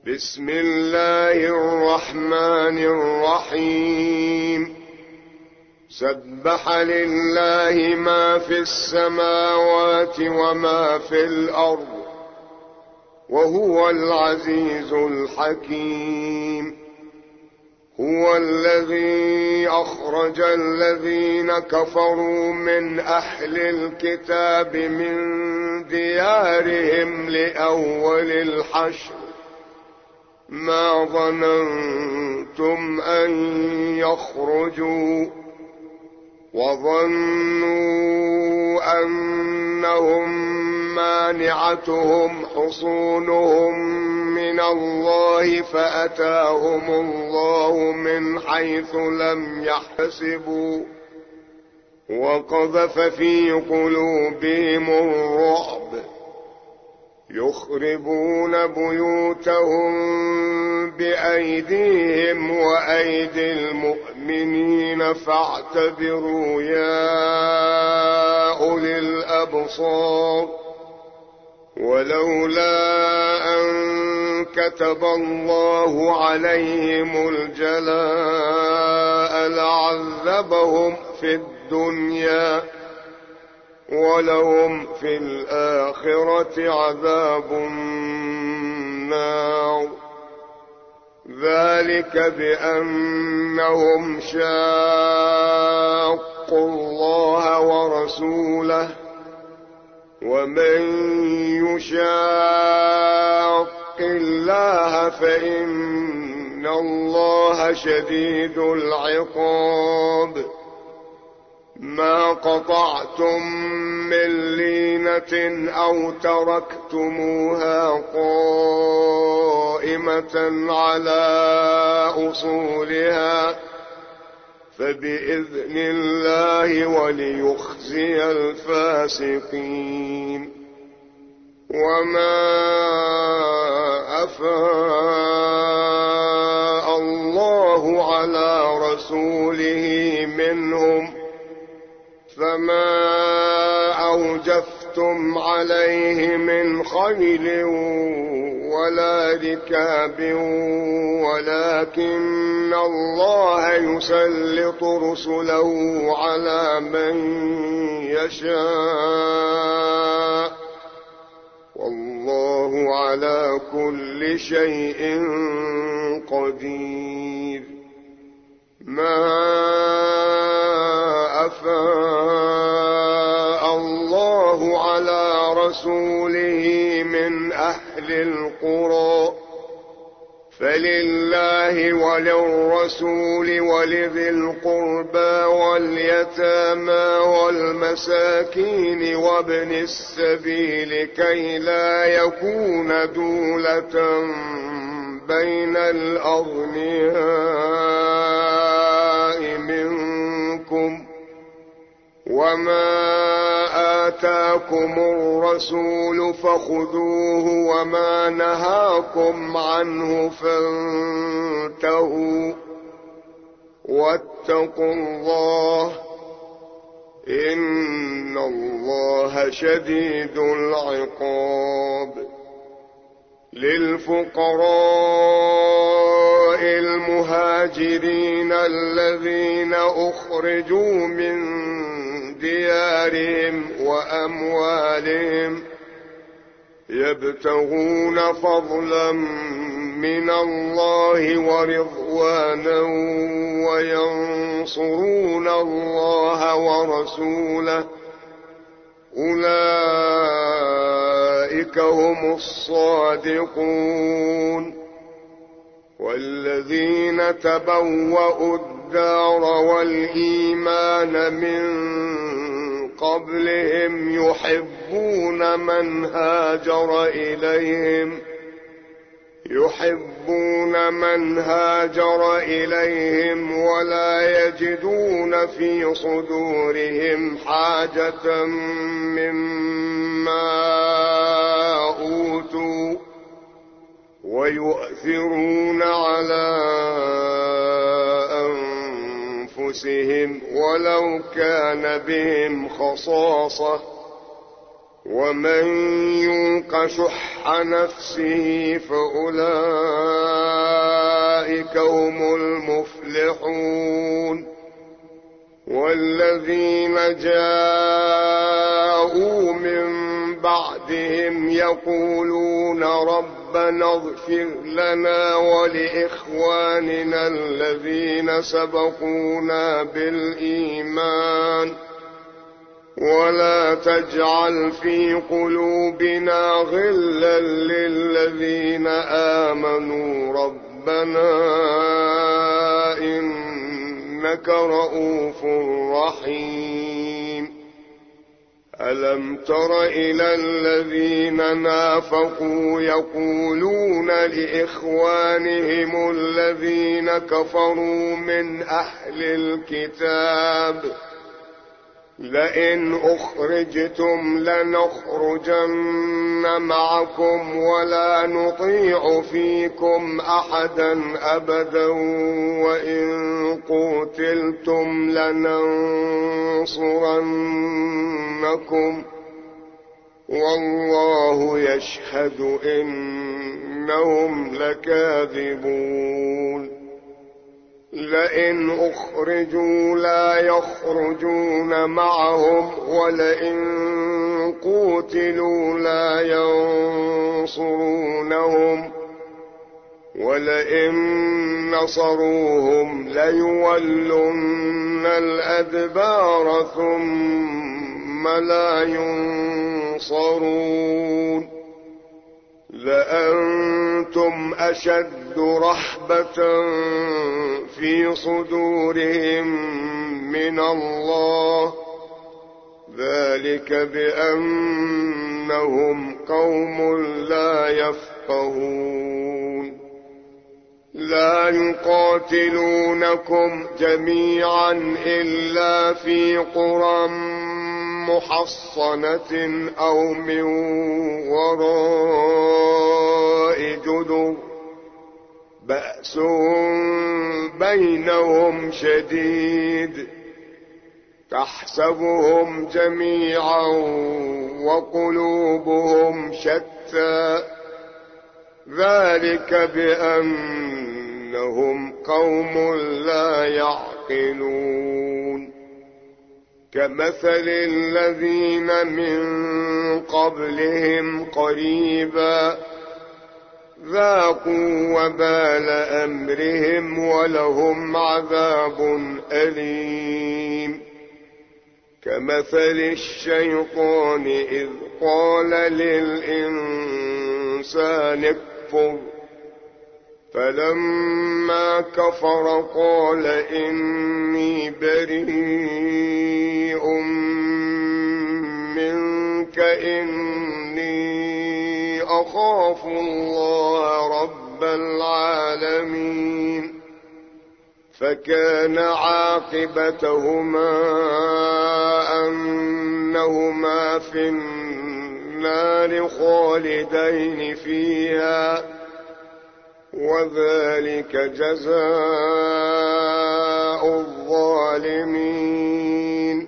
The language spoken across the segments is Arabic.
بسم الله الرحمن الرحيم. سبح لله ما في السماوات وما في الأرض وهو العزيز الحكيم. هو الذي أخرج الذين كفروا من أهل الكتاب من ديارهم لأول الحشر ما ظننتم أن يخرجوا وظنوا أنهم مانعتهم حصونهم من الله فأتاهم الله من حيث لم يحتسبوا وقذف في قلوبهم الرعب يخربون بيوتهم بأيديهم وأيدي المؤمنين فاعتبروا يا أولي الأبصار. ولولا أن كتب الله عليهم الجلاء لعذبهم في الدنيا ولهم في الآخرة عذاب النار. ذلك بأنهم شاقوا الله ورسوله ومن يشاق الله فإن الله شديد العقاب. ما قطعتم من لينة أو تركتموها قائمة على أصولها فبإذن الله وليخزي الفاسقين. وما أفاء الله على رسوله منهم فما أوجفتم عليه من خيل ولا ركاب ولكن الله يسلط رسله على من يشاء والله على كل شيء قدير. ما أفاء الله على رسوله من أهل القرى فلله وللرسول ولذي القربى واليتامى والمساكين وابن السبيل كي لا يكون دولة بين الأغنياء منكم. وما آتاكم الرسول فخذوه وما نهاكم عنه فانتهوا واتقوا الله إن الله شديد العقاب. للفقراء المهاجرين الذين أخرجوا من ديارهم وأموالهم يبتغون فضلا من الله ورضوانا وينصرون الله ورسوله أولئك هم الصادقون. والذين تبوأوا الدار والإيمان من قبلهم يحبون من هاجر إليهم ولا يجدون في صدورهم حاجة مما أوتوا ويؤثرون على أنفسهم ولو كان بهم خصاصة ومن يوق شح شح نفسه فأولئك هم المفلحون. والذين جاءوا من بعدهم يقولون ربنا اغفر لنا ولإخواننا الذين سبقونا بالإيمان ولا تجعل في قلوبنا غلا للذين آمنوا ربنا إنك رؤوف رحيم. ألم تر إلى الذين نافقوا يقولون لإخوانهم الذين كفروا من أهل الكتاب لئن أخرجتم لنخرجن معكم ولا نطيع فيكم أحدا أبدا وإن قتلتم لننصرنكم والله يشهد إنهم لكاذبون. لئن أخرجوا لا يخرجون معهم ولئن قوتلوا لا ينصرونهم ولئن نصروهم ليولن الأدبار ثم لا ينصرون. لأنتم أشد رهبة في صدورهم من الله ذلك بأنهم قوم لا يفقهون. لا يقاتلونكم جميعا إلا في قرى محصنة أو من وراء جدر بأسهم بينهم شديد تحسبهم جميعا وقلوبهم شتى ذلك بأنهم قوم لا يعقلون. كمثل الذين من قبلهم قريبا ذاقوا وبال أمرهم ولهم عذاب أليم. كمثل الشيطان إذ قال للإنسان اكفر فلما كفر قال إني بريء منك إني أخاف الله رب العالمين. فكان عاقبتهما أنهما في النار خالدين فيها وذلك جزاء الظالمين.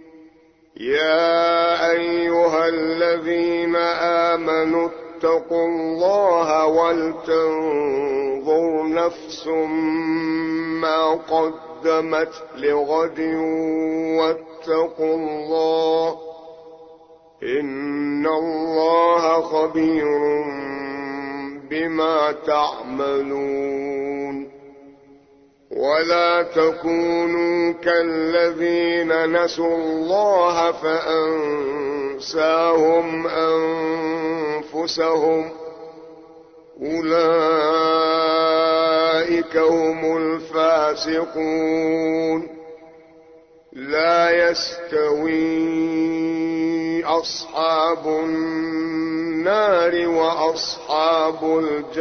يا أيها الذين آمنوا اتقوا الله ولتنظر نفس ما قدمت لغد واتقوا الله إن الله خبير بما تعملون. ولا تكونوا كالذين نسوا الله فأنساهم أنفسهم أولئك هم الفاسقون. لا يستوي أصحاب النار وأصحاب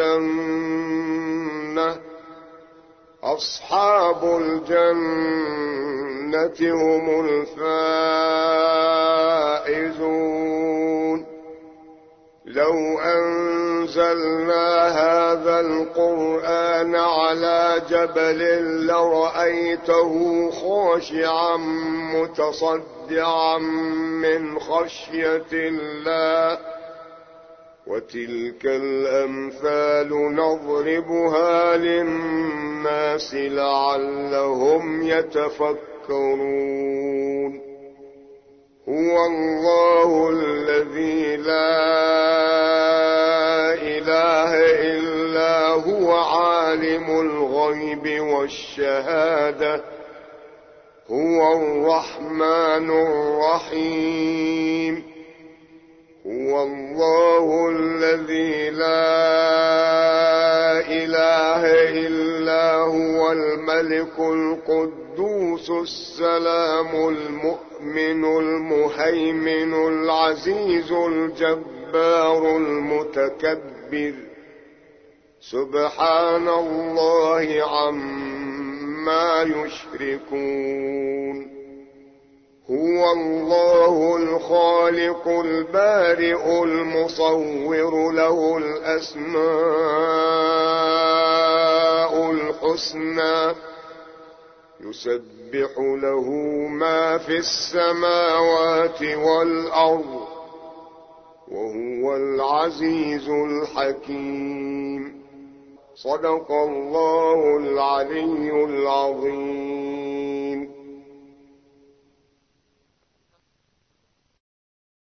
الجنة أصحاب الجنة هم الفائزون. لو أنزلنا هذا القرآن على جبل لرأيته خاشعا متصدعا من خشية الله وتلك الأمثال نضربها للناس لعلهم يتفكرون. هو الله الذي لا إله إلا هو عالم الغيب والشهادة هو الرحمن الرحيم. هو الله الذي لا إله إلا هو الملك القدوس السلام المؤمن المهيمن العزيز الجبار المتكبر سبحان الله عما يشركون. هو الله الخالق البارئ المصور له الأسماء الحسنى يسبح له ما في السماوات والأرض وهو العزيز الحكيم. صدق الله العلي العظيم.